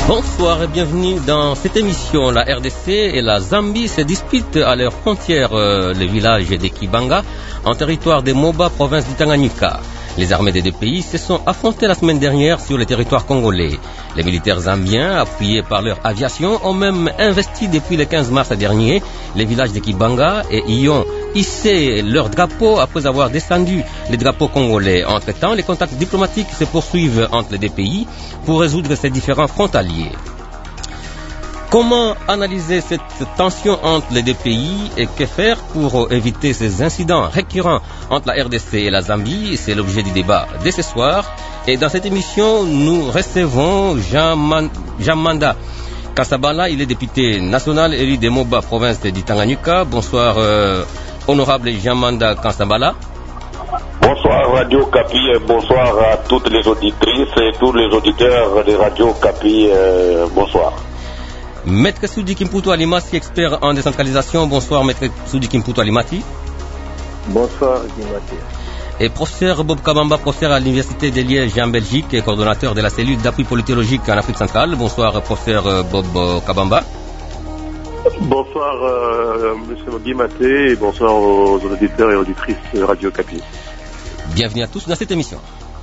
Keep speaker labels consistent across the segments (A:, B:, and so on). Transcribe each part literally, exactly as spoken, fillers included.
A: Bonsoir et bienvenue dans cette émission. La R D C et la Zambie se disputent à leurs frontières euh, le village de Kibanga, en territoire des Moba, province du Tanganyika. Les armées des deux pays se sont affrontées la semaine dernière sur le territoire congolais. Les militaires zambiens, appuyés par leur aviation, ont même investi depuis le quinze mars dernier les villages de Kibanga et y ont hissé leur drapeau après avoir descendu les drapeaux congolais. Entre-temps, les contacts diplomatiques se poursuivent entre les deux pays pour résoudre ces différends frontaliers. Comment analyser cette tension entre les deux pays et que faire pour éviter ces incidents récurrents entre la R D C et la Zambie? C'est l'objet du débat de ce soir. Et dans cette émission, nous recevons Jean-Manda Kasabala. Il est député national élu de Moba, province du Tanganyika. Bonsoir, euh, honorable Jean-Manda Kasabala.
B: Bonsoir Radio Kapi et bonsoir à toutes les auditrices et tous les auditeurs de Radio Kapi. Euh, bonsoir.
A: Maître Soudi Kimputu Alimati, expert en décentralisation. Bonsoir, Maître Soudi Kimputu Alimati.
C: Bonsoir, Alimati.
A: Et professeur Bob Kabamba, professeur à l'Université de Liège en Belgique et coordonnateur de la cellule d'appui politologique en Afrique centrale. Bonsoir, professeur Bob Kabamba.
C: Bonsoir, euh, M. Guimaté, et bonsoir aux auditeurs et auditrices de Radio Kapi.
A: Bienvenue à tous dans cette émission.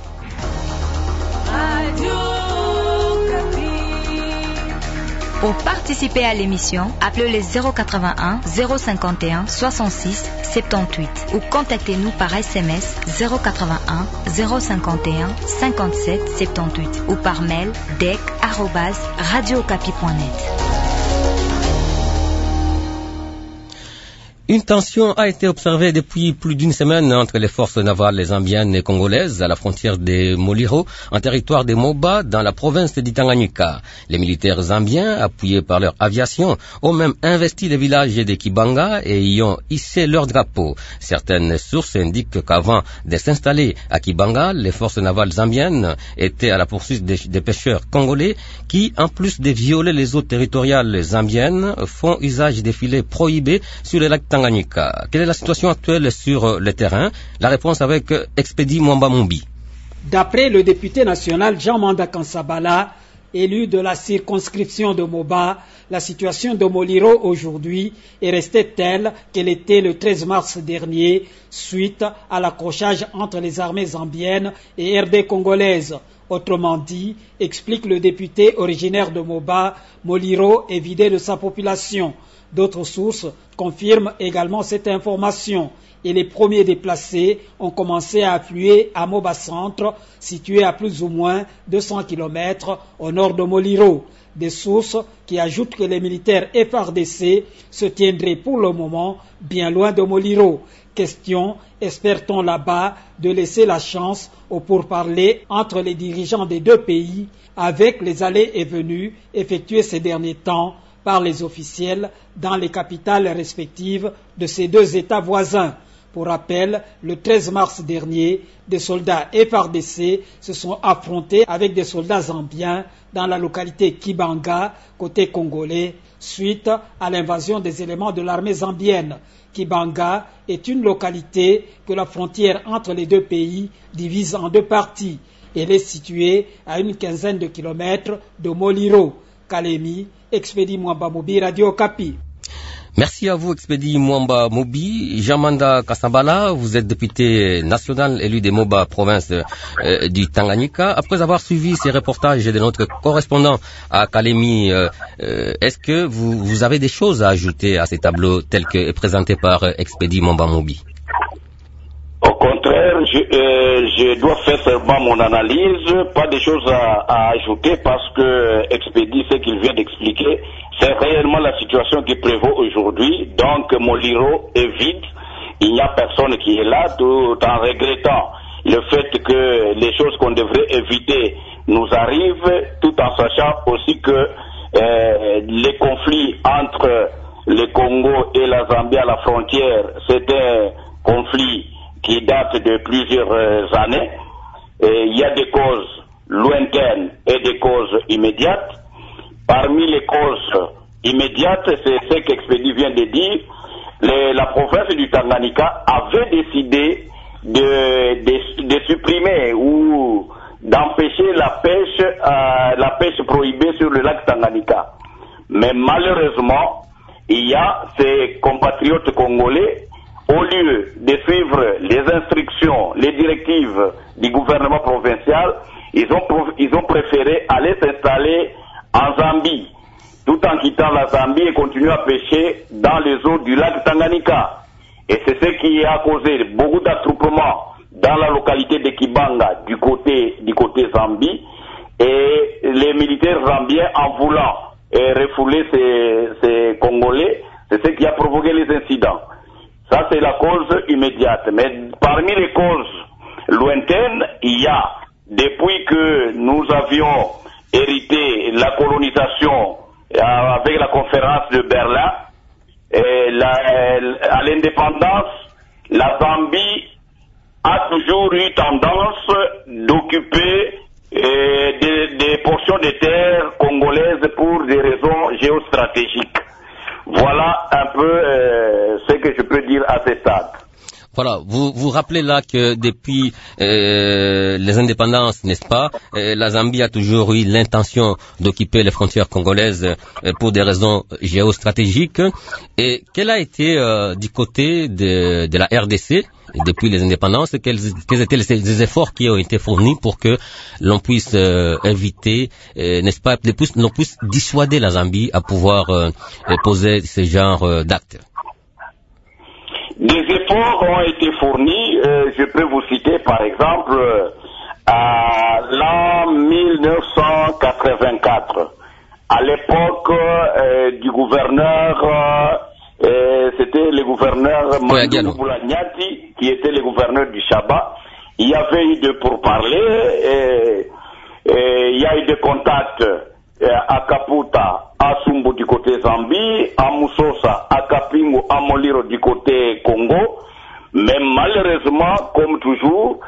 D: Pour participer à l'émission, appelez le zéro quatre-vingt-un zéro cinquante et un soixante-six soixante-dix-huit ou contactez-nous par S M S zéro quatre-vingt-un zéro cinquante et un cinquante-sept soixante-dix-huit ou par mail d e c arobase radiocapi point net.
A: Une tension a été observée depuis plus d'une semaine entre les forces navales zambiennes et congolaises à la frontière de Moliro, en territoire des Moba, dans la province du Tanganyika. Les militaires zambiens, appuyés par leur aviation, ont même investi les villages de Kibanga et y ont hissé leur drapeau. Certaines sources indiquent qu'avant de s'installer à Kibanga, les forces navales zambiennes étaient à la poursuite des, des pêcheurs congolais qui, en plus de violer les eaux territoriales zambiennes, font usage des filets prohibés sur les lacs Tanganyika. Quelle est la situation actuelle sur le terrain? La réponse avec Expédie Mwamba Mumbi.
E: D'après le député national Jean-Manda Kasabala, élu de la circonscription de Moba, la situation de Moliro aujourd'hui est restée telle qu'elle était le treize mars dernier, suite à l'accrochage entre les armées zambiennes et R D congolaises. Autrement dit, explique le député originaire de Moba, Moliro est vidé de sa population. D'autres sources confirment également cette information et les premiers déplacés ont commencé à affluer à Moba Centre, situé à plus ou moins deux cents kilomètres au nord de Moliro. Des sources qui ajoutent que les militaires F A R D C se tiendraient pour le moment bien loin de Moliro. Question, espère-t-on là-bas de laisser la chance au pourparlers entre les dirigeants des deux pays avec les allées et venues effectuées ces derniers temps par les officiels dans les capitales respectives de ces deux États voisins. Pour rappel, le treize mars dernier, des soldats F A R D C se sont affrontés avec des soldats zambiens dans la localité Kibanga, côté congolais, suite à l'invasion des éléments de l'armée zambienne. Kibanga est une localité que la frontière entre les deux pays divise en deux parties. Elle est située à une quinzaine de kilomètres de Moliro. Kalemi, Expédie Mwamba Mobi, Radio Kapi.
A: Merci à vous, Expédie Mwamba Mobi. Jean-Manda Kasabala, vous êtes député national élu des Moba, province euh, du Tanganyika. Après avoir suivi ces reportages de notre correspondant à Kalemi, euh, euh, est-ce que vous, vous avez des choses à ajouter à ces tableaux tels que présentés par euh, Expédie Mwamba Mobi?
B: Au contraire, je, euh, je dois faire seulement mon analyse, pas de choses à, à ajouter parce que Expédie, ce qu'il vient d'expliquer, c'est réellement la situation qui prévaut aujourd'hui. Donc Moliro est vide, il n'y a personne qui est là, tout en regrettant le fait que les choses qu'on devrait éviter nous arrivent, tout en sachant aussi que euh, les conflits entre le Congo et la Zambie à la frontière, c'est un conflit qui date de plusieurs années. Et il y a des causes lointaines et des causes immédiates. Parmi les causes immédiates, c'est ce qu'Expédie vient de dire, les, la province du Tanganyika avait décidé de, de, de supprimer ou d'empêcher la pêche, euh, la pêche prohibée sur le lac Tanganyika. Mais malheureusement, il y a ces compatriotes congolais, au lieu de suivre les instructions, les directives du gouvernement provincial, ils ont, ils ont préféré aller s'installer en Zambie, tout en quittant la Zambie et continuer à pêcher dans les eaux du lac Tanganyika. Et c'est ce qui a causé beaucoup d'attroupements dans la localité de Kibanga du côté, du côté Zambie, et les militaires zambiens, en voulant euh, refouler ces, ces Congolais, c'est ce qui a provoqué les incidents. Ça, c'est la cause immédiate. Mais parmi les causes lointaines, il y a, depuis que nous avions hérité la colonisation euh, avec la conférence de Berlin, et la, à l'indépendance, la Zambie a toujours eu tendance d'occuper euh, des, des portions de terre congolaises pour des raisons géostratégiques. Voilà un peu euh, ce que je peux dire à ce stade.
A: Voilà, vous vous rappelez là que depuis euh, les indépendances, n'est-ce pas, euh, la Zambie a toujours eu l'intention d'occuper les frontières congolaises euh, pour des raisons géostratégiques. Et quel a été euh, du côté de, de la R D C depuis les indépendances, quels, quels étaient les, les efforts qui ont été fournis pour que l'on puisse euh, éviter, euh, n'est-ce pas, l'on puisse dissuader la Zambie à pouvoir euh, poser ce genre euh, d'actes?
B: Des efforts ont été fournis, euh, je peux vous citer par exemple euh, à l'an mille neuf cent quatre-vingt-quatre, à l'époque euh, du gouverneur, euh, euh, c'était le gouverneur Mandou Boulanyati qui était le gouverneur du Chaba. Il y avait eu de pourparlers, et, et il y a eu des contacts euh, à Kaputa, à Sumbu du côté Zambie, à Moussosa, à Kapingo, à Moliro du côté Congo. Mais malheureusement, comme toujours,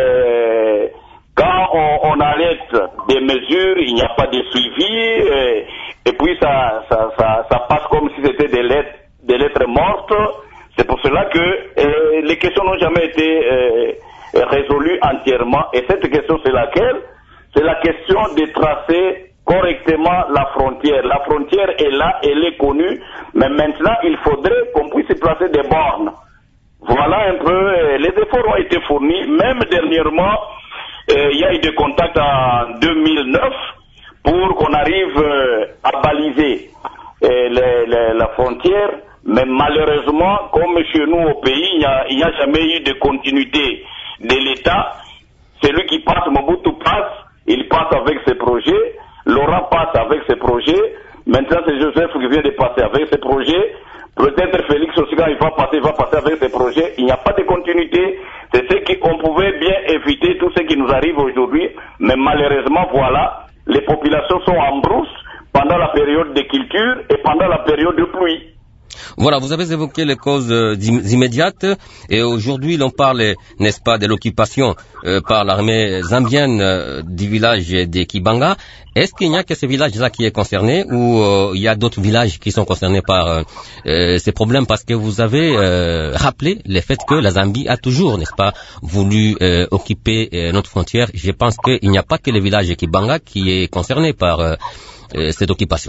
B: euh, quand on, on arrête des mesures, il n'y a pas de suivi, et, et puis ça, ça, ça, ça passe comme si c'était des lettres, des lettres mortes. C'est pour cela que euh, les questions n'ont jamais été euh, résolues entièrement. Et cette question, c'est laquelle? C'est la question de tracer correctement la frontière. La frontière est là, elle est connue, mais maintenant il faudrait qu'on puisse placer des bornes. Voilà un peu, euh, les efforts ont été fournis, même dernièrement, euh, il y a eu des contacts en deux mille neuf pour qu'on arrive euh, à baliser euh, les, les, la frontière, mais malheureusement, comme chez nous au pays, il n'y a, il n'y a jamais eu de continuité de l'État. Celui qui passe, Mobutu passe, il passe avec ses projets. Laurent passe avec ses projets. Maintenant, c'est Joseph qui vient de passer avec ses projets. Peut-être Félix aussi, quand il va passer, il va passer avec ses projets. Il n'y a pas de continuité. C'est ce qu'on pouvait bien éviter, tout ce qui nous arrive aujourd'hui. Mais malheureusement, voilà, les populations sont en brousse pendant la période de culture et pendant la période de pluie.
A: Voilà, vous avez évoqué les causes euh, immédiates, et aujourd'hui l'on parle, n'est-ce pas, de l'occupation euh, par l'armée zambienne euh, du village de Kibanga. Est-ce qu'il n'y a que ce village-là qui est concerné, ou euh, il y a d'autres villages qui sont concernés par euh, euh, ces problèmes? Parce que vous avez euh, rappelé le fait que la Zambie a toujours, n'est-ce pas, voulu euh, occuper euh, notre frontière. Je pense qu'il n'y a pas que le village de Kibanga qui est concerné par euh, euh, cette occupation.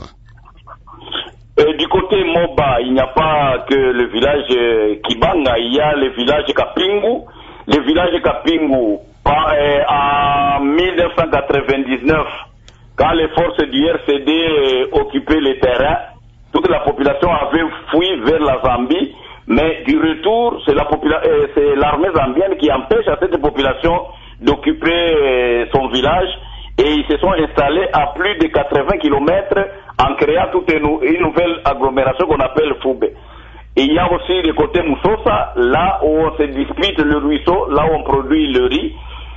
B: Euh, du côté Moba, il n'y a pas que le village euh, Kibanga, il y a le village Kapingu. Le village Kapingu, euh, en mille neuf cent quatre-vingt-dix-neuf, quand les forces du R C D euh, occupaient les terrains, toute la population avait fui vers la Zambie, mais du retour, c'est la popula- euh, c'est l'armée zambienne qui empêche à cette population d'occuper euh, son village, et ils se sont installés à plus de quatre-vingts kilomètres en créant toute une, une nouvelle agglomération qu'on appelle Foube. Et il y a aussi le côté Moussosa, là où on se dispute le ruisseau, là où on produit le riz.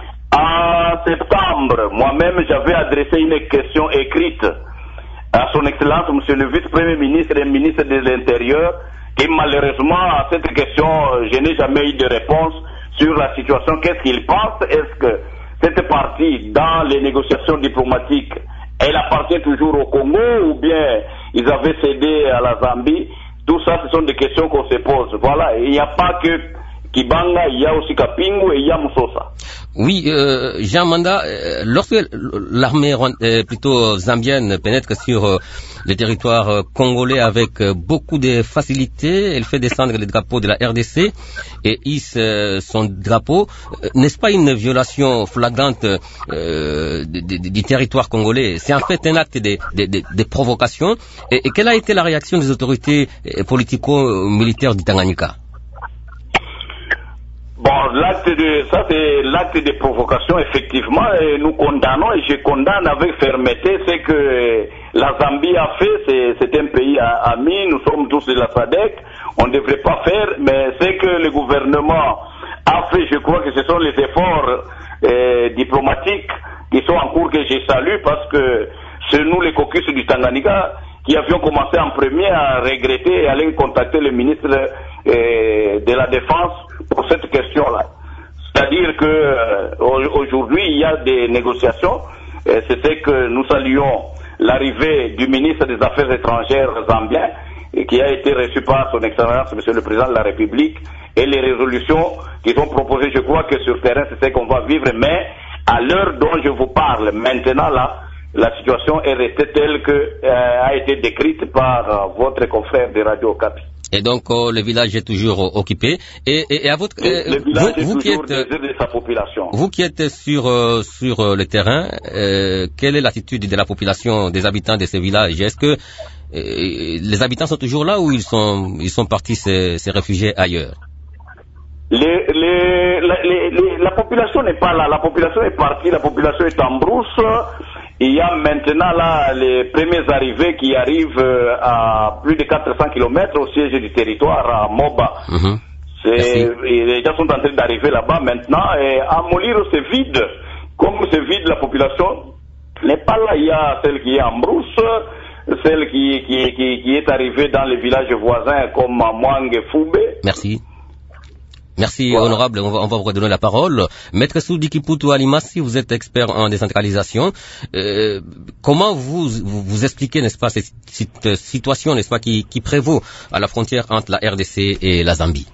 B: En septembre, moi-même, j'avais adressé une question écrite à son Excellence, Monsieur le Vice-Premier ministre et ministre de l'Intérieur, et malheureusement, à cette question, je n'ai jamais eu de réponse sur la situation. Qu'est-ce qu'il pense? Est-ce que cette partie, dans les négociations diplomatiques, elle appartient toujours au Congo, ou bien ils avaient cédé à la Zambie? Tout ça, ce sont des questions qu'on se pose. Voilà, il n'y a pas que Kibanga, il y a aussi Kapingu et il y a Moussosa.
A: Oui, euh, Jean Manda, euh, lorsque l'armée euh, plutôt zambienne pénètre sur euh, le territoire euh, congolais avec euh, beaucoup de facilité, elle fait descendre le drapeau de la R D C et hisse euh, son drapeau. Euh, n'est-ce pas une violation flagrante euh, de, de, du territoire congolais? C'est en fait un acte de, de, de, de provocation. Et, et quelle a été la réaction des autorités euh, politico-militaires du Tanganyika?
B: Bon, l'acte de, ça c'est l'acte de provocation, effectivement, et nous condamnons, et je condamne avec fermeté ce que la Zambie a fait. C'est, c'est un pays ami, nous sommes tous de la S A D C, on ne devrait pas faire, mais ce que le gouvernement a fait, je crois que ce sont les efforts euh, diplomatiques qui sont en cours, que je salue, parce que c'est nous les caucus du Tanganyika qui avions commencé en premier à regretter et aller contacter le ministre euh, de la Défense pour cette question-là. C'est-à-dire que euh, aujourd'hui, il y a des négociations. Et c'est ce que nous saluons l'arrivée du ministre des Affaires étrangères zambien, et qui a été reçu par son Excellence, Monsieur le Président de la République, et les résolutions qui sont proposées. Je crois que sur terrain, c'est ce qu'on va vivre. Mais à l'heure dont je vous parle, maintenant là, la situation est restée telle que euh, a été décrite par euh, votre confrère de Radio Okapi.
A: Et donc euh, le village est toujours euh, occupé. Et, et, et à votre
B: le,
A: euh,
B: le village
A: vous,
B: est
A: vous
B: toujours
A: qui êtes
B: de sa population.
A: Vous qui êtes sur euh, sur euh, le terrain, euh, quelle est l'attitude de la population, des habitants de ces villages? Est-ce que euh, les habitants sont toujours là ou ils sont ils sont partis se, se réfugier ailleurs?
B: Les, les, la, les, les, la population n'est pas là. La population est partie. La population est en brousse. Il y a maintenant là les premiers arrivés qui arrivent à plus de quatre cents kilomètres au siège du territoire, à Moba. Mm-hmm. C'est, les gens sont en train d'arriver là-bas maintenant. Et à Moliro, c'est vide. Comme c'est vide, la population n'est pas là. Il y a celle qui est en brousse, celle qui, qui, qui, qui est arrivée dans les villages voisins comme Mwang et Foube.
A: Merci. Merci, voilà. Honorable. On va, on va vous redonner la parole. Maître Soudi Kiputu Alimasi, vous êtes expert en décentralisation. Euh, comment vous, vous, vous expliquez, n'est-ce pas, cette, cette situation, n'est-ce pas, qui, qui prévaut à la frontière entre la R D C et la Zambie?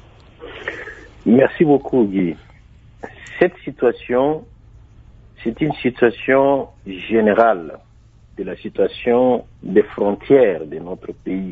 F: Merci beaucoup, Guy. Cette situation, c'est une situation générale de la situation des frontières de notre pays.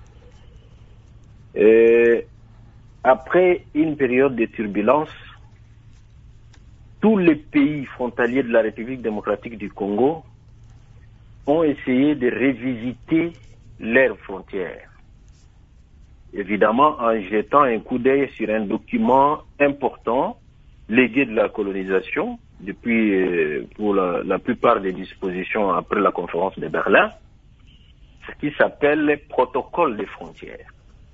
F: Euh, Après une période de turbulence, tous les pays frontaliers de la République démocratique du Congo ont essayé de revisiter leurs frontières. Évidemment, en jetant un coup d'œil sur un document important, légué de la colonisation, depuis euh, pour la, la plupart des dispositions après la conférence de Berlin, ce qui s'appelle le protocole des frontières.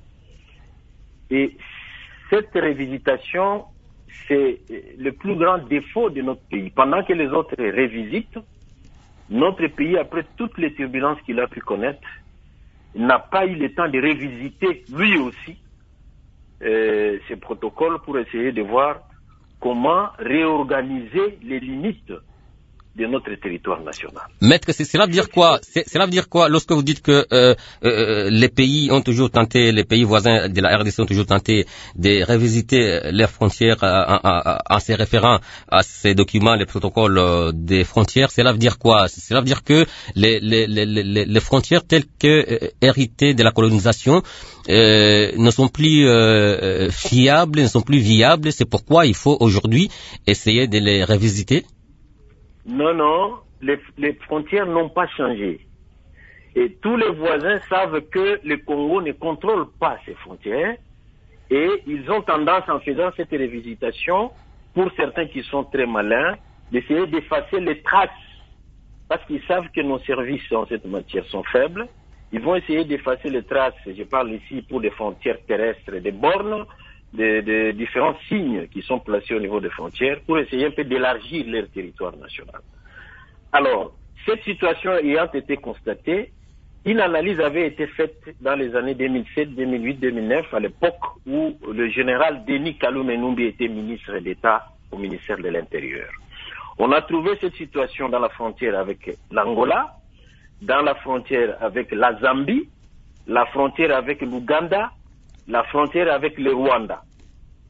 F: Et cette révisitation, c'est le plus grand défaut de notre pays. Pendant que les autres révisitent, notre pays, après toutes les turbulences qu'il a pu connaître, n'a pas eu le temps de révisiter lui aussi euh, ces protocoles pour essayer de voir comment réorganiser les limites de notre territoire national.
A: Maître, cela veut dire quoi? Cela veut dire quoi lorsque vous dites que euh, euh, les pays ont toujours tenté, les pays voisins de la R D C ont toujours tenté de revisiter leurs frontières en, en, en se référant à ces documents, les protocoles des frontières. Cela veut dire quoi? Cela veut dire que les, les, les, les, les frontières telles que euh, héritées de la colonisation euh, ne sont plus euh, fiables, ne sont plus viables. C'est pourquoi il faut aujourd'hui essayer de les revisiter.
F: Non, non, les, les frontières n'ont pas changé. Et tous les voisins savent que le Congo ne contrôle pas ses frontières. Et ils ont tendance, en faisant cette révisitation, pour certains qui sont très malins, d'essayer d'effacer les traces. Parce qu'ils savent que nos services en cette matière sont faibles. Ils vont essayer d'effacer les traces. Je parle ici pour les frontières terrestres, des bornes, de, de différents signes qui sont placés au niveau des frontières pour essayer un peu d'élargir leur territoire national. Alors, cette situation ayant été constatée, une analyse avait été faite dans les années deux mille sept, deux mille huit, deux mille neuf, à l'époque où le général Denis Kalou-Menumbi était ministre d'État au ministère de l'Intérieur. On a trouvé cette situation dans la frontière avec l'Angola, dans la frontière avec la Zambie, la frontière avec l'Ouganda, la frontière avec le Rwanda.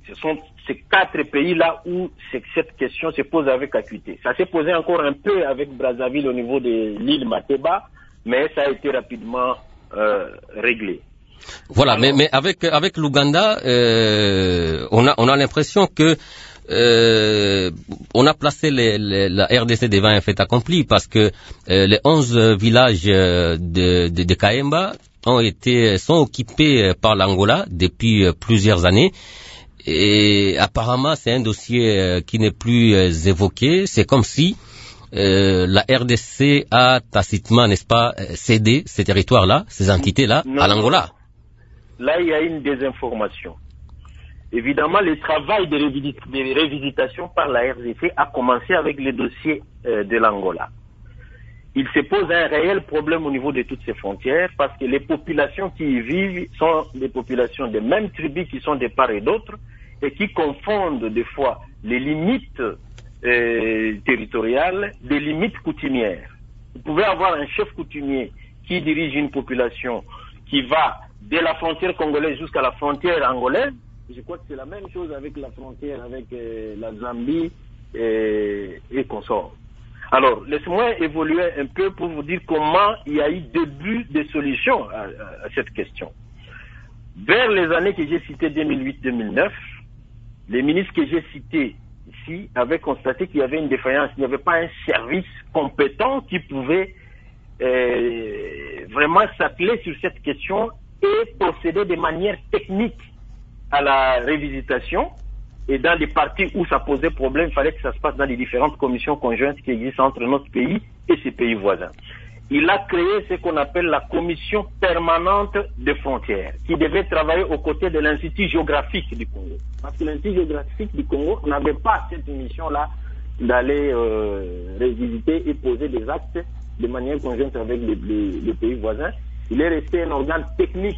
F: Ce sont ces quatre pays-là où cette question se pose avec acuité. Ça s'est posé encore un peu avec Brazzaville au niveau de l'île Mateba, mais ça a été rapidement euh, réglé.
A: Voilà, Alors, mais, mais avec, avec l'Ouganda, euh, on a, on a l'impression que euh, on a placé les, les, la R D C devant un fait accompli parce que euh, les onze villages de, de, de Kaemba ont été, sont occupés par l'Angola depuis plusieurs années. Et apparemment, c'est un dossier qui n'est plus évoqué. C'est comme si euh, la R D C a tacitement, n'est-ce pas, cédé ces territoires-là, ces entités-là, non, à l'Angola.
F: Là, il y a une désinformation. Évidemment, le travail de, révisit de révisitation par la R D C a commencé avec le dossier euh, de l'Angola. Il se pose un réel problème au niveau de toutes ces frontières parce que les populations qui y vivent sont des populations des mêmes tribus qui sont de part et d'autre et qui confondent des fois les limites euh, territoriales des limites coutumières. Vous pouvez avoir un chef coutumier qui dirige une population qui va de la frontière congolaise jusqu'à la frontière angolaise. Je crois que c'est la même chose avec la frontière avec euh, la Zambie et, et consorts. Alors, laissez-moi évoluer un peu pour vous dire comment il y a eu début de solutions à, à, à cette question. Vers les années que j'ai citées, deux mille huit deux mille neuf, les ministres que j'ai cités ici avaient constaté qu'il y avait une défaillance, il n'y avait pas un service compétent qui pouvait euh, vraiment s'atteler sur cette question et procéder de manière technique à la révisitation. Et dans les parties où ça posait problème, il fallait que ça se passe dans les différentes commissions conjointes qui existent entre notre pays et ses pays voisins. Il a créé ce qu'on appelle la commission permanente des frontières, qui devait travailler aux côtés de l'Institut géographique du Congo. Parce que l'Institut géographique du Congo n'avait pas cette mission-là d'aller euh, révisiter et poser des actes de manière conjointe avec les, les, les pays voisins. Il est resté un organe technique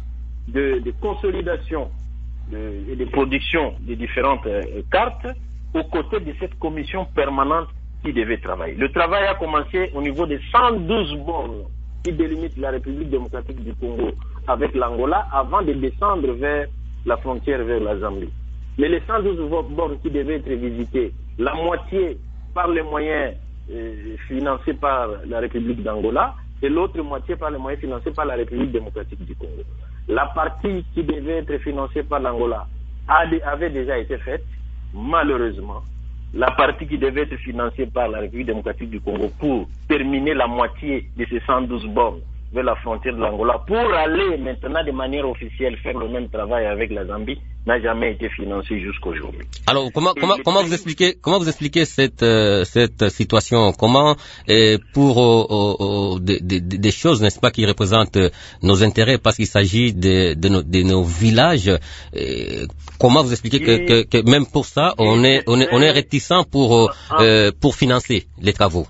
F: de, de consolidation De, et de production des différentes euh, cartes aux côtés de cette commission permanente qui devait travailler. Le travail a commencé au niveau des cent douze bornes qui délimitent la République démocratique du Congo avec l'Angola avant de descendre vers la frontière, vers la Zambie. Mais les cent douze bornes qui devaient être visitées, la moitié par les moyens euh, financés par la République d'Angola et l'autre moitié par les moyens financés par la République démocratique du Congo. La partie qui devait être financée par l'Angola avait déjà été faite, malheureusement. La partie qui devait être financée par la République démocratique du Congo pour terminer la moitié de ces cent douze bornes vers la frontière de l'Angola, pour aller maintenant de manière officielle faire le même travail avec la Zambie, n'a jamais été financée jusqu'aujourd'hui.
A: Alors, comment, comment, comment vous expliquez, comment vous expliquez cette, euh, cette situation? Comment, euh, pour euh, euh, des, des, des choses, n'est-ce pas, qui représentent nos intérêts, parce qu'il s'agit de, de, nos, de nos villages, euh, comment vous expliquez que, que, que même pour ça, on est, on est, on est réticent pour, euh, pour financer les travaux?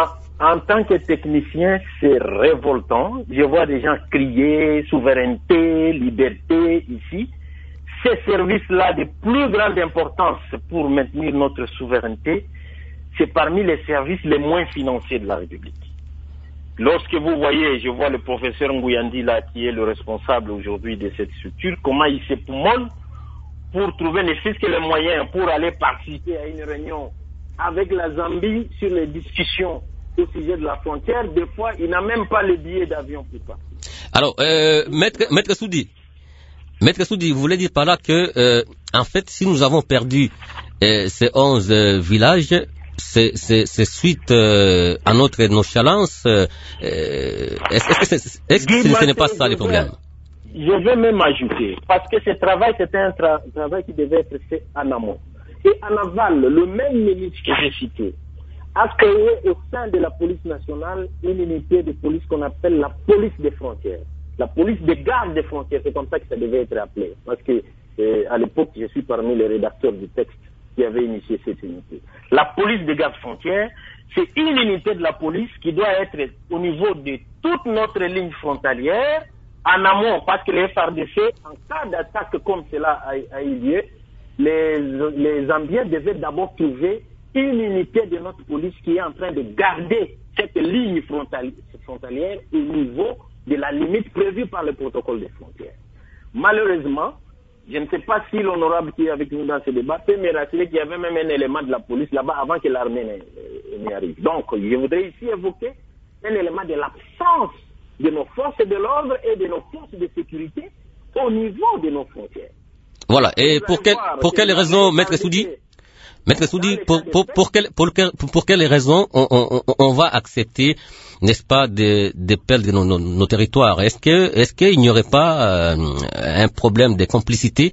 F: En tant que technicien, c'est révoltant. Je vois des gens crier souveraineté, liberté ici. Ces services-là de plus grande importance pour maintenir notre souveraineté, c'est parmi les services les moins financés de la République. Lorsque vous voyez, je vois le professeur Nguyandi là, qui est le responsable aujourd'hui de cette structure, comment il s'époumonne pour trouver ne fût-ce que les moyens pour aller participer à une réunion avec la Zambie sur les discussions au sujet de la frontière. Des fois, il n'a même pas le billet d'avion pour partir.
A: Alors, euh, maître, maître Soudi, maître Soudi, vous voulez dire par là que, euh, en fait, si nous avons perdu euh, ces onze euh, villages, c'est, c'est, c'est suite euh, à notre nonchalance. Euh, est-ce, est-ce que, c'est, est-ce que ce n'est pas ça le problème?
F: Je vais même ajouter, parce que ce travail, c'était un tra- travail qui devait être fait en amont. Et en aval, le même ministre que j'ai cité a créé au sein de la police nationale une unité de police qu'on appelle la police des frontières. La police des gardes des frontières, c'est comme ça que ça devait être appelé. Parce que euh, à l'époque, je suis parmi les rédacteurs du texte qui avait initié cette unité. La police des gardes frontières, c'est une unité de la police qui doit être au niveau de toute notre ligne frontalière, en amont, parce que les F R D C, en cas d'attaque comme cela a, a eu lieu, les, les Zambiens devaient d'abord trouver une unité de notre police qui est en train de garder cette ligne frontalière au niveau de la limite prévue par le protocole des frontières. Malheureusement, je ne sais pas si l'honorable qui est avec nous dans ce débat peut me rassurer qu'il y avait même un élément de la police là-bas avant que l'armée n'y arrive. Donc, je voudrais ici évoquer un élément de l'absence de nos forces de l'ordre et de nos forces de sécurité au niveau de nos frontières.
A: Voilà, et pour, quel, pour quelles raisons, Maître Soudi, Maître Soudi, pour, pour, pour, quelle, pour, pour, pour quelles raisons on, on, on va accepter, n'est-ce pas, de, de perdre nos, nos, nos territoires? Est-ce que, est-ce qu'il n'y aurait pas euh, un problème de complicité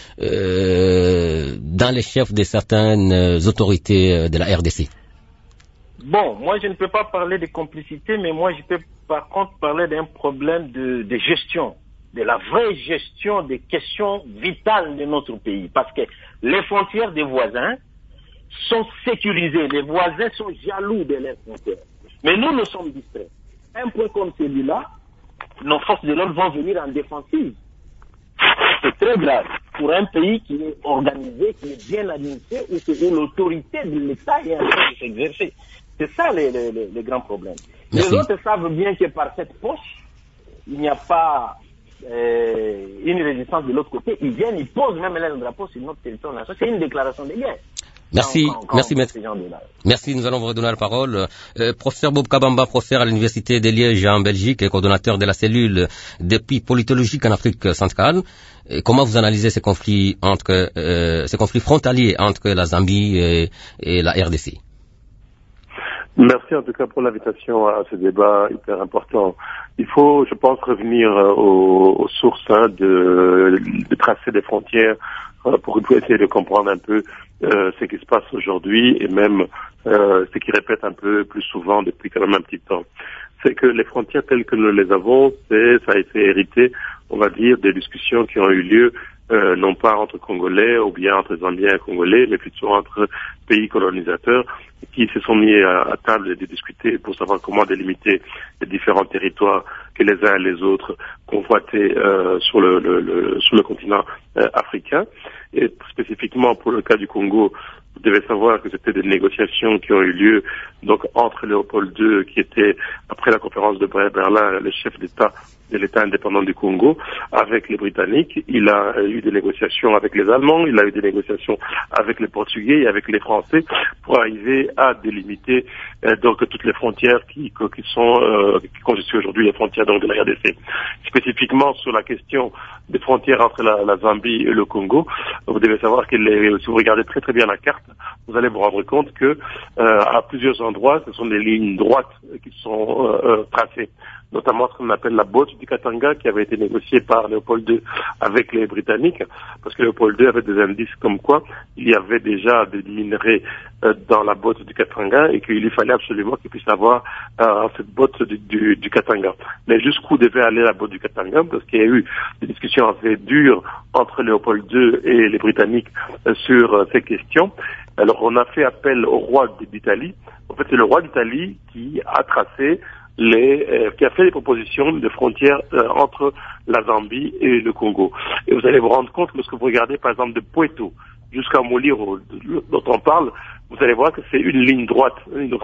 A: euh, dans les chefs de certaines autorités de la R D C?
F: Bon, moi je ne peux pas parler de complicité, mais moi je peux par contre parler d'un problème de, de gestion, de la vraie gestion des questions vitales de notre pays. Parce que les frontières des voisins sont sécurisées, les voisins sont jaloux de leurs frontières. Mais nous, nous sommes distraits. Un point comme celui-là, nos forces de l'ordre vont venir en défensive. C'est très grave pour un pays qui est organisé, qui est bien administré, où, où l'autorité de l'État est en train de s'exercer. C'est ça les, les, les, les grands problèmes. Merci. Les autres savent bien que par cette poche, il n'y a pas euh, une résistance de l'autre côté. Ils viennent, ils posent même leur drapeau sur notre territoire national. C'est une déclaration de guerre.
A: Merci,
F: quand, quand
A: merci maître. Merci, nous allons vous redonner la parole. Euh, professeur Bob Kabamba, professeur à l'Université de Liège en Belgique et coordonnateur de la cellule d'épis politologiques en Afrique centrale. Et comment vous analysez ces conflits entre, euh, ces conflits frontaliers entre la Zambie et, et la R D C?
C: Merci en tout cas pour l'invitation à ce débat hyper important. Il faut, je pense, revenir aux, aux sources hein, de, de tracer des frontières euh, pour essayer de comprendre un peu euh, ce qui se passe aujourd'hui et même euh, ce qui répète un peu plus souvent depuis quand même un petit temps. C'est que les frontières telles que nous les avons, c'est, ça a été hérité, on va dire, des discussions qui ont eu lieu Euh, non pas entre Congolais ou bien entre Zambiens et Congolais, mais plutôt entre pays colonisateurs qui se sont mis à, à table de discuter pour savoir comment délimiter les différents territoires que les uns et les autres convoitaient euh, sur le, le, le sur le continent euh, africain. Et spécifiquement pour le cas du Congo, vous devez savoir que c'était des négociations qui ont eu lieu donc entre Léopold deux, qui était après la conférence de Berlin le chef d'État de l'État indépendant du Congo, avec les Britanniques. Il a eu des négociations avec les Allemands, il a eu des négociations avec les Portugais et avec les Français pour arriver à délimiter euh, donc toutes les frontières qui, qui sont euh, qui constituent aujourd'hui les frontières donc de la R D C. Spécifiquement sur la question des frontières entre la, la Zambie et le Congo, vous devez savoir que les, si vous regardez très très bien la carte, vous allez vous rendre compte que euh, à plusieurs endroits, ce sont des lignes droites qui sont euh, euh, tracées, notamment ce qu'on appelle la botte du Katanga qui avait été négociée par Léopold deux avec les Britanniques, parce que Léopold deux avait des indices comme quoi il y avait déjà des minerais euh, dans la botte du Katanga et qu'il lui fallait absolument qu'il puisse avoir euh, cette botte du, du, du Katanga. Mais jusqu'où devait aller la botte du Katanga, parce qu'il y a eu des discussions assez dures entre Léopold deux et les Britanniques euh, sur euh, ces questions. Alors on a fait appel au roi d'Italie. En fait, c'est le roi d'Italie qui a tracé Les, euh, qui a fait des propositions de frontières euh, entre la Zambie et le Congo. Et vous allez vous rendre compte, lorsque vous regardez par exemple de Poeto jusqu'à Moliro, dont on parle, vous allez voir que c'est une ligne droite.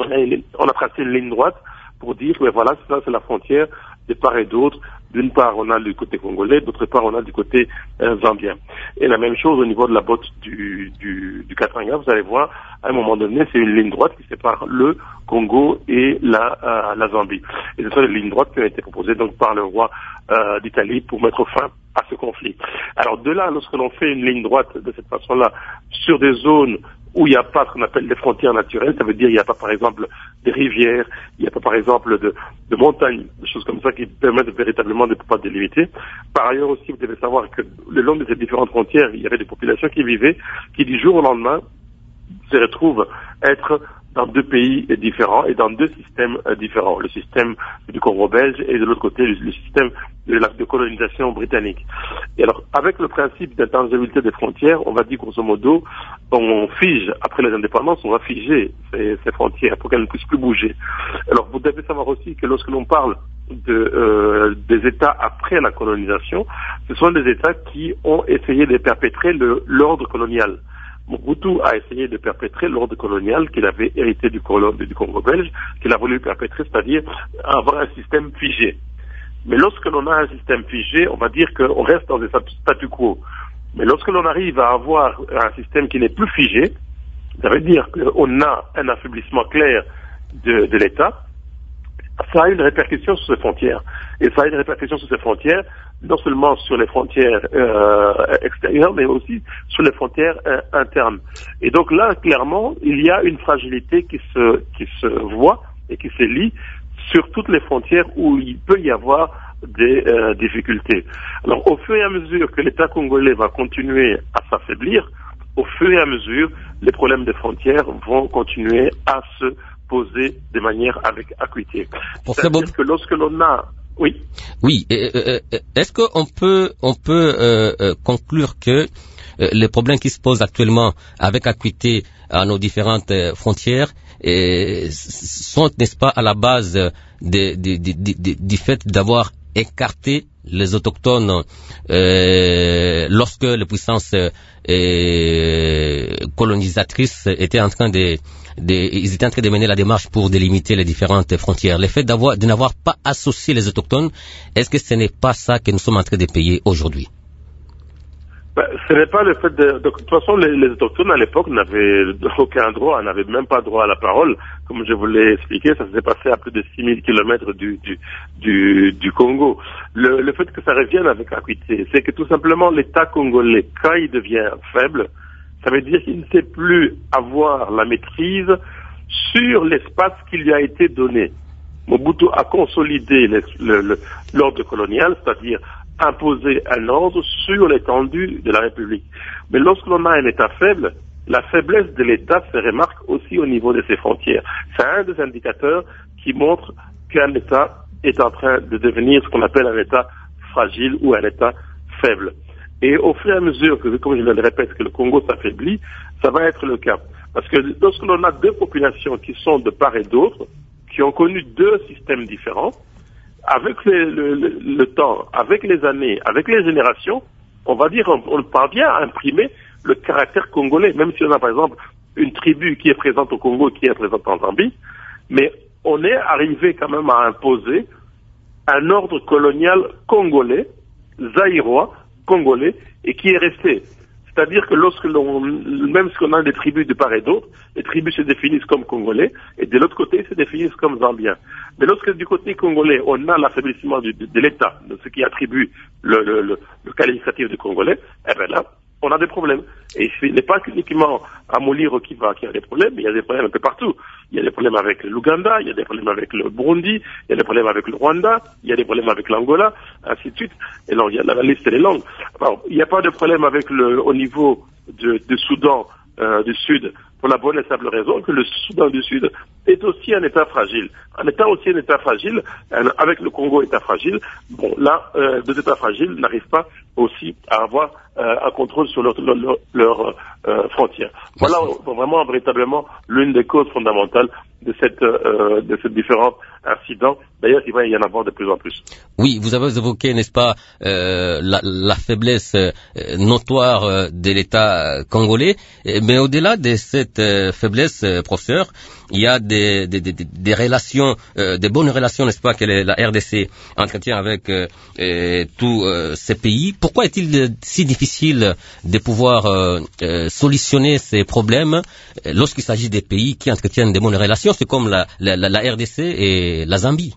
C: On a tracé une ligne droite pour dire que voilà, ça c'est la frontière de part et d'autre. D'une part, on a du côté congolais, d'autre part, on a du côté euh, zambien. Et la même chose au niveau de la botte du, du, du Katanga, vous allez voir, à un moment donné, c'est une ligne droite qui sépare le Congo et la, euh, la Zambie. Et ce sont les lignes droites qui ont été proposées donc par le roi euh, d'Italie pour mettre fin à ce conflit. Alors de là, lorsque l'on fait une ligne droite de cette façon-là, sur des zones où il n'y a pas ce qu'on appelle des frontières naturelles, ça veut dire il n'y a pas par exemple des rivières, il n'y a pas par exemple de, de montagnes, des choses comme ça qui permettent véritablement de ne pas délimiter. Par ailleurs aussi, vous devez savoir que le long de ces différentes frontières, il y avait des populations qui vivaient, qui du jour au lendemain se retrouvent être dans deux pays différents et dans deux systèmes différents. Le système du Congo belge et de l'autre côté le, le système de la de colonisation britannique. Et alors, avec le principe d'intangibilité des frontières, on va dire grosso modo, on fige, après les indépendances, on va figer ces, ces frontières pour qu'elles ne puissent plus bouger. Alors, vous devez savoir aussi que lorsque l'on parle de, euh, des États après la colonisation, ce sont des États qui ont essayé de perpétrer le, l'ordre colonial. Mobutu a essayé de perpétrer l'ordre colonial qu'il avait hérité du, du Congo belge, qu'il a voulu perpétrer, c'est-à-dire avoir un système figé. Mais lorsque l'on a un système figé, on va dire qu'on reste dans un statu quo. Mais lorsque l'on arrive à avoir un système qui n'est plus figé, ça veut dire qu'on a un affaiblissement clair de, de l'État, ça a une répercussion sur ses frontières. Et ça a une répercussion sur ses frontières, non seulement sur les frontières euh, extérieures, mais aussi sur les frontières euh, internes. Et donc là, clairement, il y a une fragilité qui se, qui se voit et qui se lie sur toutes les frontières où il peut y avoir des euh, difficultés. Alors, au fur et à mesure que l'État congolais va continuer à s'affaiblir, au fur et à mesure, les problèmes des frontières vont continuer à se poser de manière avec acuité. C'est-à-dire que lorsque l'on a... Oui.
A: Oui. Est-ce qu'on peut, on peut euh, conclure que euh, les problèmes qui se posent actuellement avec acuité à nos différentes frontières et sont, n'est-ce pas, à la base de, de, de, de, du fait d'avoir écarté les autochtones euh, lorsque les puissances euh, colonisatrices étaient en train de, de, ils étaient en train de mener la démarche pour délimiter les différentes frontières. Le fait d'avoir, de n'avoir pas associé les autochtones, est-ce que ce n'est pas ça que nous sommes en train de payer aujourd'hui?
C: Ben, ce n'est pas le fait de... De toute façon, les, les autochtones à l'époque n'avaient aucun droit, n'avaient même pas droit à la parole. Comme je vous l'ai expliqué, ça s'est passé à plus de six mille kilomètres du, du, du, du Congo. Le, le fait que ça revienne avec acuité, c'est que tout simplement l'État congolais, quand il devient faible, ça veut dire qu'il ne sait plus avoir la maîtrise sur l'espace qui lui a été donné. Mobutu a consolidé l'ordre colonial, c'est-à-dire imposer un ordre sur l'étendue de la République. Mais lorsque l'on a un État faible, la faiblesse de l'État se remarque aussi au niveau de ses frontières. C'est un des indicateurs qui montre qu'un État est en train de devenir ce qu'on appelle un État fragile ou un État faible. Et au fur et à mesure que, comme je le répète, que le Congo s'affaiblit, ça va être le cas. Parce que lorsque l'on a deux populations qui sont de part et d'autre, qui ont connu deux systèmes différents, avec le, le, le, le temps, avec les années, avec les générations, on va dire, on, on parvient à imprimer le caractère congolais, même si on a par exemple une tribu qui est présente au Congo et qui est présente en Zambie, mais on est arrivé quand même à imposer un ordre colonial congolais, zaïrois, congolais, et qui est resté. C'est-à-dire que lorsque l'on, même si on a des tribus de part et d'autre, les tribus se définissent comme congolais, et de l'autre côté, se définissent comme zambiens. Mais lorsque du côté congolais, on a l'affaiblissement de, de, de l'État, de ce qui attribue le, le, le, le qualificatif de congolais, eh bien là, on a des problèmes. Et ce n'est pas uniquement à Moliro qui va, qui a des problèmes, il y a des problèmes un peu partout. Il y a des problèmes avec l'Ouganda, il y a des problèmes avec le Burundi, il y a des problèmes avec le Rwanda, il y a des problèmes avec l'Angola, ainsi de suite. Et donc, il y a la, la liste des langues. Alors, il n'y a pas de problème avec le, au niveau de, de Soudan euh, du Sud, pour la bonne et simple raison que le Soudan du Sud est aussi un État fragile. Un État aussi un État fragile, un, avec le Congo État fragile, bon, là, euh, deux États fragiles n'arrivent pas aussi à avoir euh, un contrôle sur leurs leur, leur, leur, euh, frontières. Voilà vraiment, véritablement, l'une des causes fondamentales de cette euh, de ces différents incidents. D'ailleurs, il va y en avoir de plus en plus.
A: Oui, vous avez évoqué, n'est-ce pas, euh, la, la faiblesse euh, notoire euh, de l'État congolais, mais au-delà de cette euh, faiblesse, euh, professeur, il y a des, des, des, des relations, euh, des bonnes relations, n'est-ce pas, que la R D C entretient avec euh, euh, tous euh, ces pays. Pourquoi est-il si difficile de pouvoir euh, euh, solutionner ces problèmes lorsqu'il s'agit des pays qui entretiennent des bonnes relations? C'est comme la, la, la R D C et la Zambie.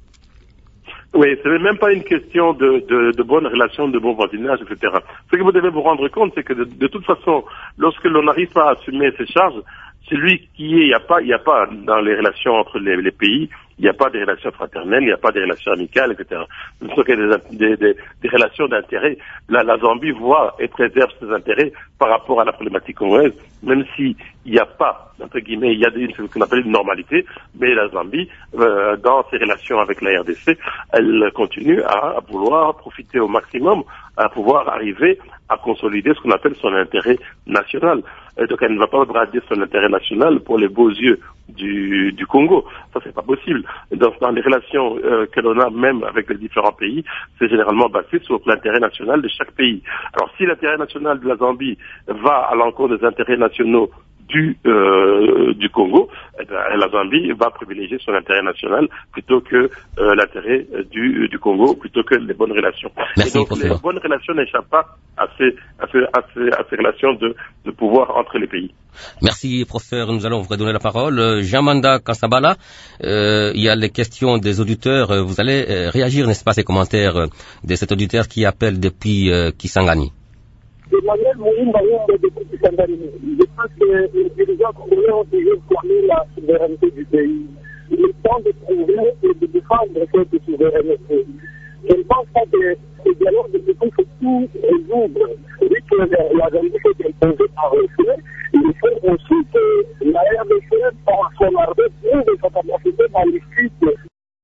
C: Oui, ce n'est même pas une question de, de, de bonnes relations, de bon voisinage, et cetera. Ce que vous devez vous rendre compte, c'est que de, de toute façon, lorsque l'on n'arrive pas à assumer ces charges, celui qui est, il n'y a pas, il n'y a pas dans les relations entre les, les pays, il n'y a pas de relations fraternelles, il n'y a pas de relations amicales, et cetera. Ce sont que des, des, des, des relations d'intérêt. La, la Zambie voit et préserve ses intérêts par rapport à la problématique congolaise, même s'il n'y a pas, entre guillemets, il y a des, ce qu'on appelle une normalité, mais la Zambie, euh, dans ses relations avec la R D C, elle continue à, à vouloir profiter au maximum, à pouvoir arriver à consolider ce qu'on appelle son intérêt national. Et donc elle ne va pas brader son intérêt national pour les beaux yeux du, du Congo. Ça, c'est pas possible. Dans, dans les relations euh, que l'on a même avec les différents pays, c'est généralement basé sur l'intérêt national de chaque pays. Alors si l'intérêt national de la Zambie va à l'encontre des intérêts nationaux du euh, du Congo, eh bien, la Zambie va privilégier son intérêt national plutôt que euh, l'intérêt du du Congo, plutôt que les bonnes relations.
A: Merci,
C: et donc
A: professeur.
C: les bonnes relations n'échappent pas à ces à ces à ces, à ces relations de de pouvoir entre les pays.
A: Merci, professeur. Nous allons vous redonner la parole. Jean-Manda Kassabala, euh, il y a les questions des auditeurs. Vous allez euh, réagir, n'est-ce pas, ces commentaires euh, de cet auditeur qui appelle depuis euh, Kisangani.
G: Emmanuel Moumba depuis Kisangani. Je pense que les dirigeants congolais ont toujours formé la souveraineté du pays. Il est temps de trouver et de défendre cette souveraineté. Je ne pense pas que ce dialogue de il faut tout résoudre. Vu que la Zambie s'est imposée par le fait, il faut aussi que la R D C, par son armée, trouve sa capacité dans les sites.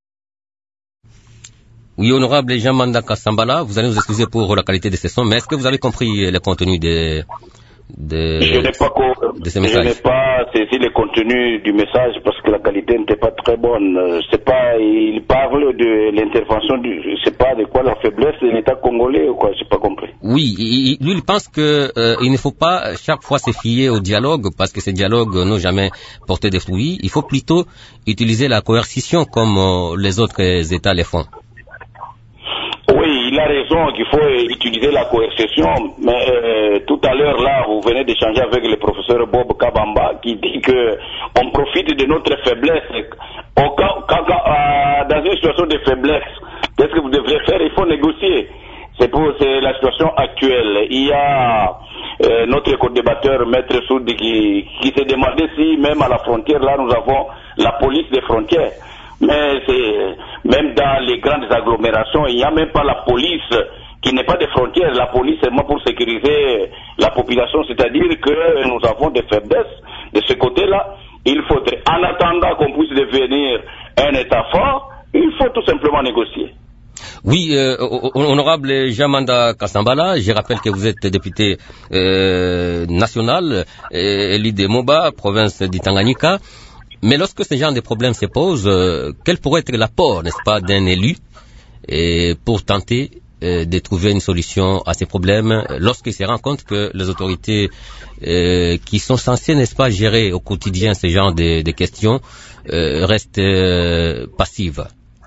A: Oui, honorable Jean-Manda Kassambala, vous allez nous excuser pour la qualité de ces sons, mais est-ce que vous avez compris le contenu des, des,
B: je n'ai pas,
A: de ces messages?
B: Je n'ai pas saisi le contenu du message parce que la qualité n'était pas très bonne. C'est pas, il parle de l'intervention du, je sais pas de quoi la faiblesse de l'État congolais ou quoi, j'ai pas compris.
A: Oui, il, lui il pense que euh, il ne faut pas chaque fois se fier au dialogue parce que ces dialogues n'ont jamais porté de fruits. Il faut plutôt utiliser la coercition comme euh, les autres États le font.
B: Oui, il a raison qu'il faut utiliser la coercition, mais euh, tout à l'heure là, vous venez d'échanger avec le professeur Bob Kabamba qui dit que on profite de notre faiblesse. Au cas, quand, euh, dans une situation de faiblesse, qu'est-ce que vous devrez faire? Il faut négocier. C'est pour c'est la situation actuelle. Il y a euh, notre co-débatteur Maître Soudi qui, qui s'est demandé si même à la frontière là nous avons la police des frontières. Mais c'est même dans les grandes agglomérations, il n'y a même pas la police qui n'est pas des frontières. La police est seulement pour sécuriser la population, c'est-à-dire que nous avons des faiblesses de ce côté-là. Il faudrait, en attendant qu'on puisse devenir un État fort, il faut tout simplement négocier.
A: Oui, euh, honorable Jean-Manda Kassambala, je rappelle que vous êtes député euh, national, euh, élu de Moba, province du Tanganyika. Mais lorsque ce genre de problèmes se posent, euh, quel pourrait être l'apport, n'est-ce pas, d'un élu et pour tenter euh, de trouver une solution à ces problèmes lorsqu'il se rend compte que les autorités euh, qui sont censées, n'est-ce pas, gérer au quotidien ce genre de, de questions euh, restent euh, passives?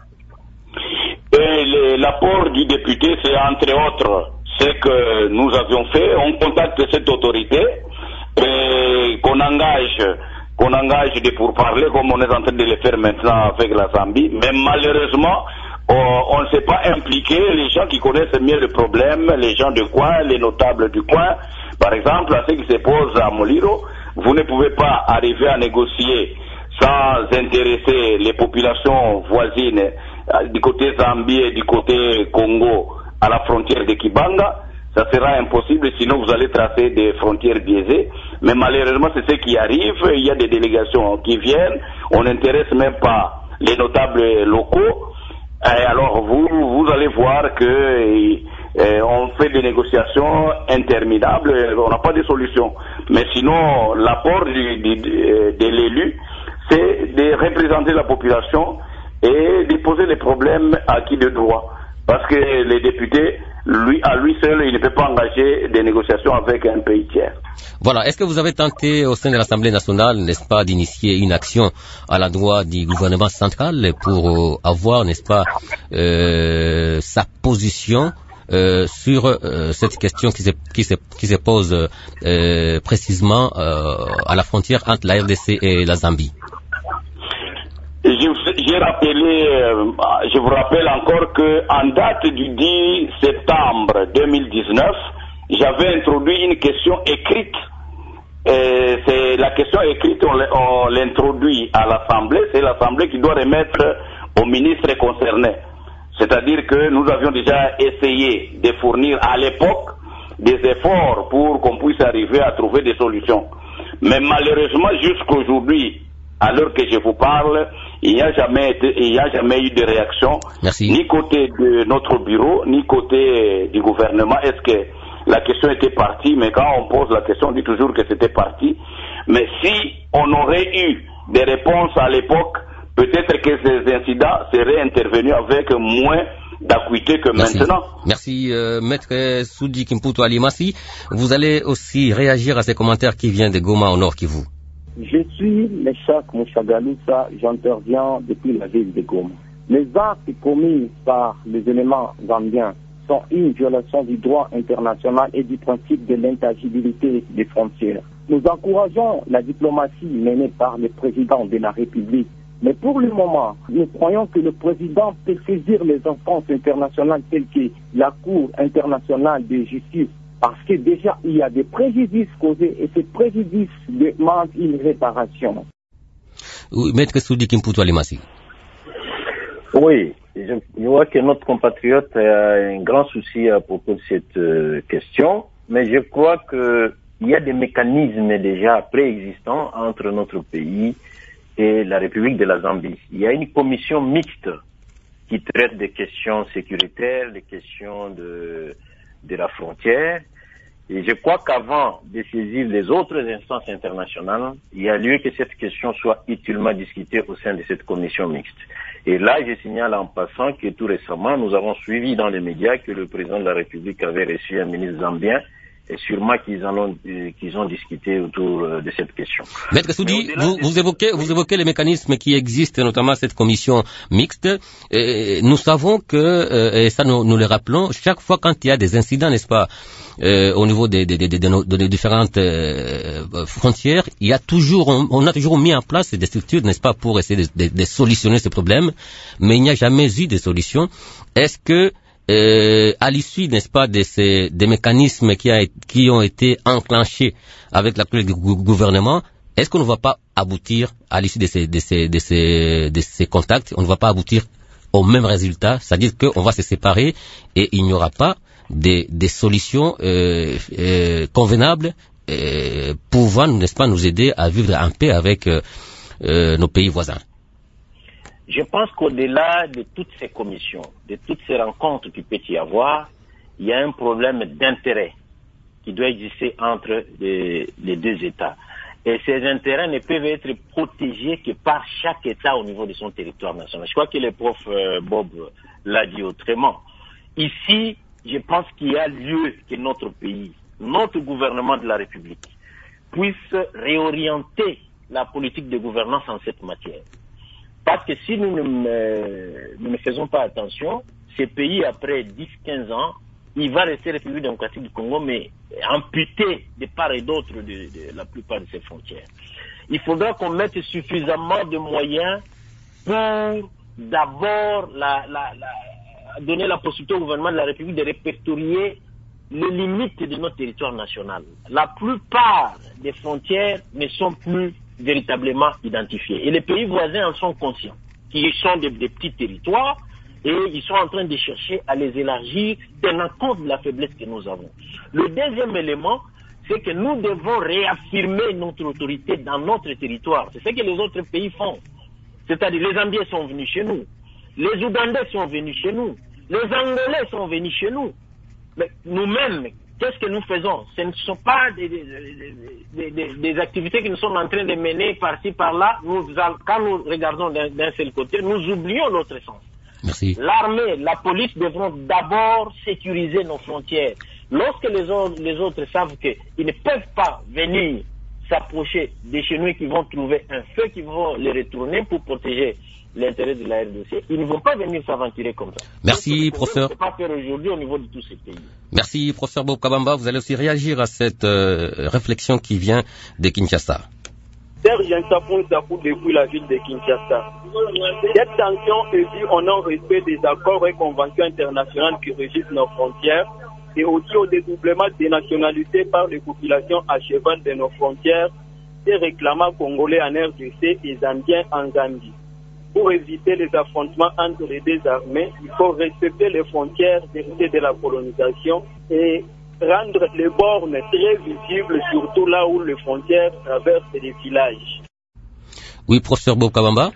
B: Et l'apport du député, c'est entre autres ce que nous avions fait. On contacte cette autorité et qu'on engage qu'on engage de pourparler comme on est en train de le faire maintenant avec la Zambie, mais malheureusement on, on ne s'est pas impliqué, les gens qui connaissent mieux le problème, les gens du coin, les notables du coin, par exemple, à ce qui se pose à Moliro, vous ne pouvez pas arriver à négocier sans intéresser les populations voisines du côté Zambie et du côté Congo à la frontière de Kibanga. Ça sera impossible, sinon vous allez tracer des frontières biaisées. Mais malheureusement, c'est ce qui arrive. Il y a des délégations qui viennent. On n'intéresse même pas les notables locaux. Et alors, vous, vous allez voir que eh, on fait des négociations interminables. On n'a pas de solution. Mais sinon, l'apport du, du, de l'élu, c'est de représenter la population et de poser les problèmes à qui de droit. Parce que les députés, lui, à lui seul, il ne peut pas engager des négociations avec un pays tiers.
A: Voilà. Est-ce que vous avez tenté au sein de l'Assemblée nationale, n'est-ce pas, d'initier une action à l'endroit du gouvernement central pour avoir, n'est-ce pas, euh, sa position euh, sur euh, cette question qui se, qui se, qui se pose euh, précisément euh, à la frontière entre la R D C et la Zambie?
B: J'ai rappelé, euh, je vous rappelle encore que en date du dix septembre deux mille dix-neuf, j'avais introduit une question écrite. Et c'est la question écrite, on l'introduit à l'Assemblée, c'est l'Assemblée qui doit remettre au ministre concerné. C'est-à-dire que nous avions déjà essayé de fournir à l'époque des efforts pour qu'on puisse arriver à trouver des solutions. Mais malheureusement, jusqu'aujourd'hui, à l'heure que je vous parle, il n'y a jamais été, il n'y a jamais eu de réaction,
A: Merci.
B: Ni côté de notre bureau, ni côté du gouvernement. Est-ce que la question était partie? Mais quand on pose la question, on dit toujours que c'était parti. Mais si on aurait eu des réponses à l'époque, peut-être que ces incidents seraient intervenus avec moins d'acuité que
A: Merci.
B: maintenant.
A: Merci, euh, Maître Soudi Kimputu Alimasi. Vous allez aussi réagir à ces commentaires qui viennent de Goma au Nord Kivu.
H: Je suis Meshak Mouchagaloussa, j'interviens depuis la ville de Goma. Les actes commis par les éléments zambiens sont une violation du droit international et du principe de l'intangibilité des frontières. Nous encourageons la diplomatie menée par le président de la République. Mais pour le moment, nous croyons que le président peut saisir les instances internationales telles que la Cour internationale de justice, parce que déjà il y a des préjudices causés et ces préjudices demandent une réparation.
A: Oui, Maître Soudi Kimputu Alimasi.
F: Oui, je, je vois que notre compatriote a un grand souci à propos de cette euh, question, mais je crois que il y a des mécanismes déjà préexistants entre notre pays et la République de la Zambie. Il y a une commission mixte qui traite des questions sécuritaires, des questions de, de la frontière. Et je crois qu'avant de saisir les autres instances internationales, il y a lieu que cette question soit utilement discutée au sein de cette commission mixte. Et là, je signale en passant que tout récemment, nous avons suivi dans les médias que le président de la République avait reçu un ministre zambien. Et sûrement qu'ils en ont, euh, qu'ils ont discuté autour euh, de cette question.
A: Maître Soudi, vous, vous évoquez, vous évoquez les mécanismes qui existent, notamment cette commission mixte. Et nous savons que, euh, et ça nous, nous le rappelons, chaque fois quand il y a des incidents, n'est-ce pas, euh, au niveau des, des, des, des, de nos, de nos différentes euh, frontières, il y a toujours, on, on a toujours mis en place des structures, n'est-ce pas, pour essayer de, de, de solutionner ces problèmes, mais il n'y a jamais eu de solution. Est-ce que Euh, à l'issue, n'est-ce pas, de ces des mécanismes qui, a, qui ont été enclenchés avec l'actuel gouvernement, est-ce qu'on ne va pas aboutir à l'issue de ces, de ces, de ces, de ces contacts, on ne va pas aboutir au même résultat, c'est-à-dire qu'on va se séparer et il n'y aura pas des, des solutions euh, euh, convenables euh, pouvant, n'est-ce pas, nous aider à vivre en paix avec euh, euh, nos pays voisins?
F: Je pense qu'au-delà de toutes ces commissions, de toutes ces rencontres qu'il peut y avoir, il y a un problème d'intérêt qui doit exister entre les, les deux États. Et ces intérêts ne peuvent être protégés que par chaque État au niveau de son territoire national. Je crois que le prof euh, Bob l'a dit autrement. Ici, je pense qu'il y a lieu que notre pays, notre gouvernement de la République, puisse réorienter la politique de gouvernance en cette matière. Parce que si nous ne, euh, nous ne faisons pas attention, ces pays, après dix à quinze ans, il va rester République démocratique du Congo, mais amputé de part et d'autre de, de la plupart de ses frontières. Il faudra qu'on mette suffisamment de moyens pour d'abord la, la, la, donner la possibilité au gouvernement de la République de répertorier les limites de notre territoire national. La plupart des frontières ne sont plus véritablement identifiés. Et les pays voisins en sont conscients, qui sont des, des petits territoires, et ils sont en train de chercher à les élargir, tenant compte de la faiblesse que nous avons. Le deuxième élément, c'est que nous devons réaffirmer notre autorité dans notre territoire. C'est ce que les autres pays font. C'est-à-dire, les Zambiens sont venus chez nous, les Ougandais sont venus chez nous, les Angolais sont venus chez nous. Mais nous-mêmes, qu'est-ce que nous faisons? Ce ne sont pas des, des, des, des, des activités que nous sommes en train de mener par-ci, par-là. Nous, quand nous regardons d'un, d'un seul côté, nous oublions l'autre sens.
A: Merci.
F: L'armée, la police devront d'abord sécuriser nos frontières. Lorsque les autres, les autres savent qu'ils ne peuvent pas venir s'approcher des chez nous et qu'ils vont trouver un feu qui vont les retourner pour protéger l'intérêt de la R D C, ils ne vont pas venir s'aventurer comme ça.
A: Merci,
F: donc,
A: professeur.
F: On ne peut pas faire aujourd'hui au niveau de tous ces pays.
A: Merci, professeur Bob Kabamba. Vous allez aussi réagir à cette euh, réflexion qui vient de Kinshasa.
G: Serge Nsapon Sapou depuis la ville de Kinshasa. Cette sanction est due au non-respect des accords et conventions internationales qui régissent nos frontières et aussi au dédoublement des nationalités par les populations à cheval de nos frontières, des réclamants congolais en R D C et zambiens en Zambie. Pour éviter les affrontements entre les deux armées, il faut respecter les frontières héritées de la colonisation et rendre les bornes très visibles, surtout là où les frontières traversent les villages.
A: Oui, professeur Bob Kabamba.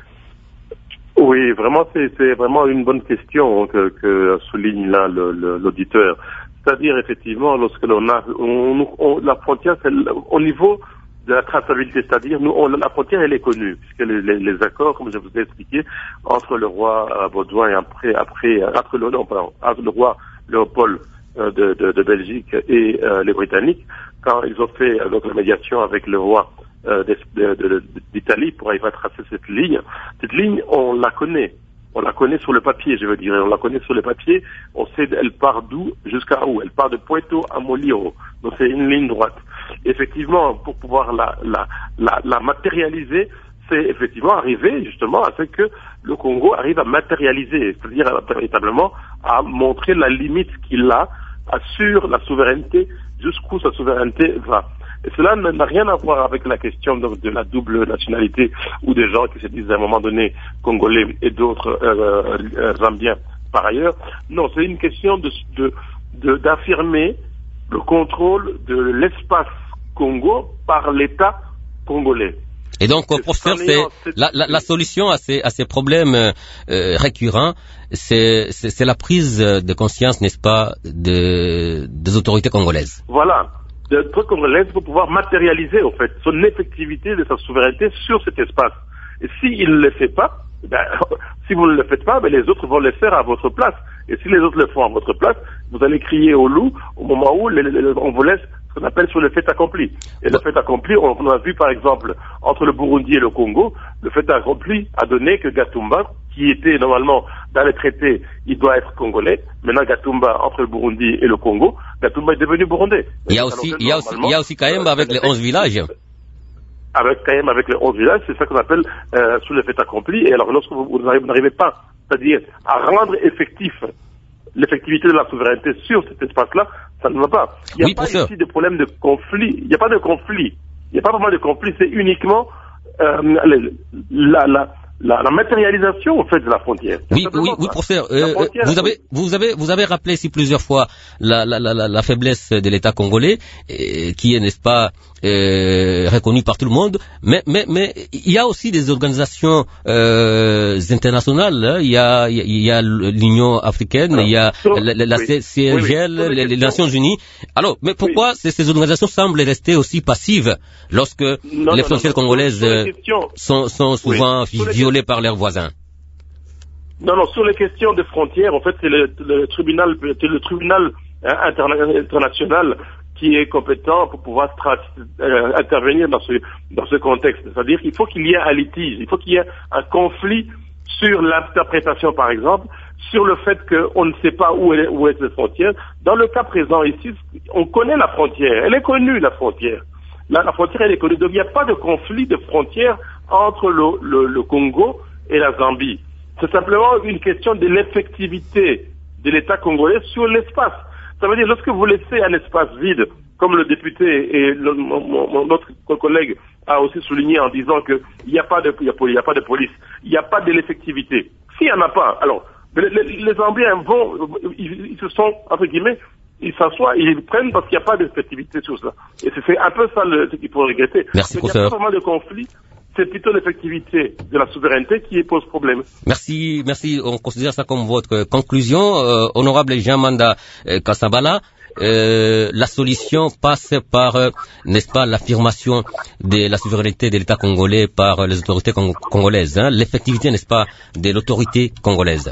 C: Oui, vraiment, c'est, c'est vraiment une bonne question que, que souligne là le, le, l'auditeur. C'est-à-dire, effectivement, lorsque l'on a, on, on, la frontière, c'est au niveau de la traçabilité, c'est-à-dire nous, on, la frontière elle est connue, puisque les, les, les accords, comme je vous ai expliqué, entre le roi euh, Baudouin et après, après euh, entre le, non, pardon, entre le roi Léopold euh, de, de, de Belgique et euh, les Britanniques, quand ils ont fait euh, donc la médiation avec le roi euh, d'Italie pour arriver à tracer cette ligne, cette ligne, on la connaît. On la connaît sur le papier, je veux dire. On la connaît sur le papier. On sait elle part d'où jusqu'à où. Elle part de Puerto à Moliro. Donc c'est une ligne droite. Effectivement, pour pouvoir la, la, la, la matérialiser, c'est effectivement arriver justement à ce que le Congo arrive à matérialiser, c'est-à-dire véritablement à montrer la limite qu'il a, assure la souveraineté, jusqu'où sa souveraineté va. Et cela n'a rien à voir avec la question donc, de la double nationalité ou des gens qui se disent à un moment donné congolais et d'autres euh, euh, zambiens par ailleurs. Non, c'est une question de, de, de, d'affirmer le contrôle de l'espace Congo par l'État congolais.
A: Et donc, professeur, c'est la, la, la solution à ces, à ces problèmes euh, récurrents, c'est, c'est, c'est la prise de conscience, n'est-ce pas, de, des autorités congolaises.
C: Voilà. De trucs congolaises pour pouvoir matérialiser, en fait, son effectivité de sa souveraineté sur cet espace. Et s'il ne le fait pas, ben, si vous ne le faites pas, ben, les autres vont le faire à votre place. Et si les autres le font à votre place, vous allez crier au loup au moment où les, les, on vous laisse ce qu'on appelle sur le fait accompli. Et le fait accompli, on, on a vu par exemple, entre le Burundi et le Congo, le fait accompli a donné que Gatumba, qui était normalement dans les traités, il doit être congolais. Maintenant, Gatumba, entre le Burundi et le Congo, Gatumba est devenu burundais.
A: Il y a aussi, il y a aussi, il y a aussi quand même avec les onze villages.
C: Avec quand même avec les onze villages, c'est ça qu'on appelle euh, sous le fait accompli. Et alors, lorsque vous, vous n'arrivez pas, c'est-à-dire à rendre effectif l'effectivité de la souveraineté sur cet espace-là, ça ne va pas. Il n'y a
A: oui,
C: pas
A: sûr.
C: ici de problème de conflit. Il n'y a pas de conflit. Il n'y a pas vraiment de conflit. C'est uniquement euh, la, la, la, la matérialisation en fait de la frontière.
A: Oui, oui, oui, professeur. Euh, vous avez, vous avez, vous avez rappelé ici plusieurs fois la, la, la, la faiblesse de l'État congolais, euh, qui est, n'est-ce pas, euh, reconnue par tout le monde. Mais, mais, mais il y a aussi des organisations euh, internationales. Hein. Il y a, il y a l'Union africaine, Alors, il y a sur, la, la, la oui, C I R G L, oui, oui. Les, les Nations Unies. Alors, mais pourquoi oui. ces, ces organisations semblent rester aussi passives lorsque non, les non, frontières non, non, congolaises les sont, sont souvent oui. violées par leurs voisins?
C: Non, non, sur les questions de frontières, en fait, c'est le, le tribunal, c'est le tribunal interna international qui est compétent pour pouvoir euh, intervenir dans ce, dans ce contexte. C'est-à-dire qu'il faut qu'il y ait un litige, il faut qu'il y ait un conflit sur l'interprétation, par exemple, sur le fait qu'on ne sait pas où est, où est cette frontière. Dans le cas présent ici, on connaît la frontière, elle est connue, la frontière. La, la frontière, elle est connue, donc il n'y a pas de conflit de frontière entre le, le, le Congo et la Zambie. C'est simplement une question de l'effectivité de l'État congolais sur l'espace. Ça veut dire, lorsque vous laissez un espace vide, comme le député et le, mon, mon, notre collègue a aussi souligné en disant qu'il n'y a pas de, il y a pas de police, il n'y a pas de l'effectivité. S'il n'y en a pas, alors, les, les, les Zambiens vont, ils, ils se sont, entre guillemets, ils s'assoient, ils prennent parce qu'il n'y a pas d'effectivité sur cela. Et c'est un peu ça le, ce qu'il faut regretter.
A: Merci,
C: il n'y a pas vraiment de conflit. C'est plutôt l'effectivité de la souveraineté qui pose problème.
A: Merci, merci. On considère ça comme votre conclusion. Euh, honorable Jean-Manda euh, Kassabala, euh, la solution passe par, euh, n'est-ce pas, l'affirmation de la souveraineté de l'État congolais par les autorités cong congolaises. Hein, l'effectivité, n'est-ce pas, de l'autorité congolaise.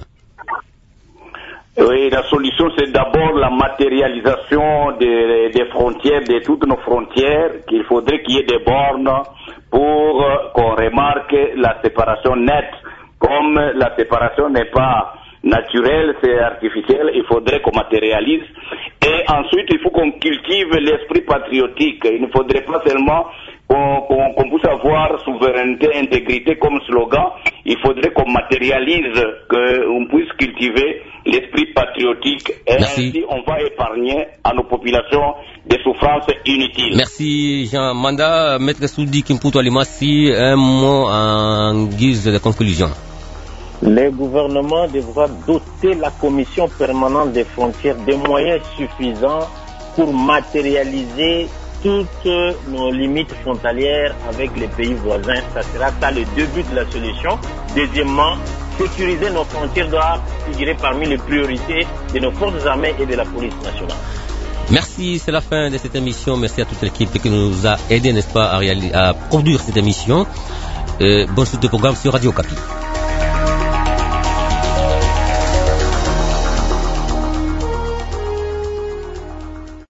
B: Oui, la solution, c'est d'abord la matérialisation des, des frontières, de toutes nos frontières, qu'il faudrait qu'il y ait des bornes pour euh, qu'on remarque la séparation nette. Comme la séparation n'est pas naturelle, c'est artificiel, il faudrait qu'on matérialise. Et ensuite, il faut qu'on cultive l'esprit patriotique. Il ne faudrait pas seulement qu'on qu'on, qu'on puisse avoir souveraineté, intégrité comme slogan. Il faudrait qu'on matérialise, qu'on puisse cultiver l'esprit patriotique. Et
A: Merci.
B: Ainsi, on va épargner à nos populations des souffrances inutiles.
A: Merci Jean Manda. Maître Soudi Kimputo Alimassi, un mot en guise de conclusion.
F: Le gouvernement devra doter la commission permanente des frontières des moyens suffisants pour matérialiser toutes nos limites frontalières avec les pays voisins. Ça sera ça le début de la solution. Deuxièmement, sécuriser nos frontières doit figurer parmi les priorités de nos forces armées et de la police nationale.
A: Merci, c'est la fin de cette émission. Merci à toute l'équipe qui nous a aidé, n'est-ce pas, à, réaliser, à produire cette émission. Euh, bonne suite de programme sur Radio Okapi.